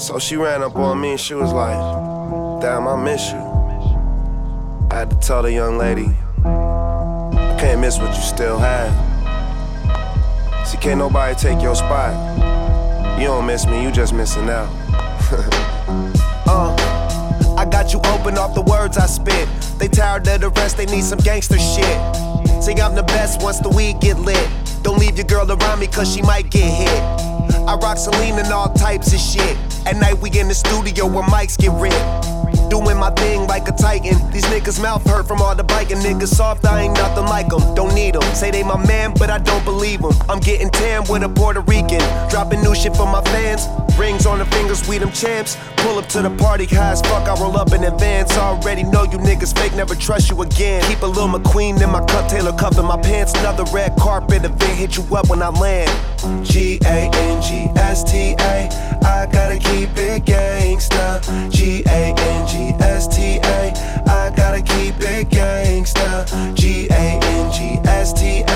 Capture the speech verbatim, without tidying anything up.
So she ran up on me and she was like, damn, I miss you. I had to tell the young lady, I can't miss what you still have. See, can't nobody take your spot. You don't miss me, you just missing out. uh, I got you open off the words I spit. They tired of the rest, they need some gangster shit. See, I'm the best once the weed get lit. Don't leave your girl around me cause she might get hit. I rock Celine and all types of shit. At night we in the studio where mics get ripped. Doing my thing like a titan. These niggas mouth hurt from all the biking. Niggas soft, I ain't nothing like them. Don't need them. Say they my man, but I don't believe them. I'm getting tan with a Puerto Rican. Dropping new shit for my fans. Rings on the fingers, we them champs. Pull up to the party, high as fuck, I roll up in advance. Already know you niggas fake, never trust you again. Keep a Lil McQueen in my cup, Taylor cup in my pants. Another red carpet event, hit you up when I land. G A N G S T A, I gotta keep it gangsta. G A N G S T A, I gotta keep it gangsta. G A N G S T A,